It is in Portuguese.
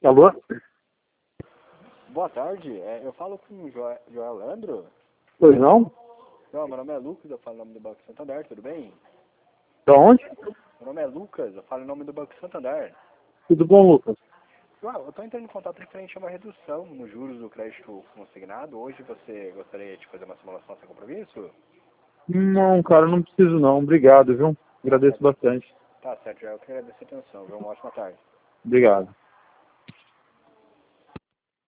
Alô? Boa tarde, eu falo com o Joel Leandro. Pois não? Não, meu nome é Lucas, eu falo em nome do Banco Santander, tudo bem? Da onde? Meu nome é Lucas, eu falo em nome do Banco Santander. Tudo bom, Lucas? Joel, eu estou entrando em contato referente a uma redução nos juros do crédito consignado. Hoje você gostaria de fazer uma simulação sem compromisso? Não, cara, não preciso não. Obrigado, viu? Agradeço bastante. Tá certo, Joel, eu quero agradecer a atenção, viu? Uma ótima tarde. Obrigado.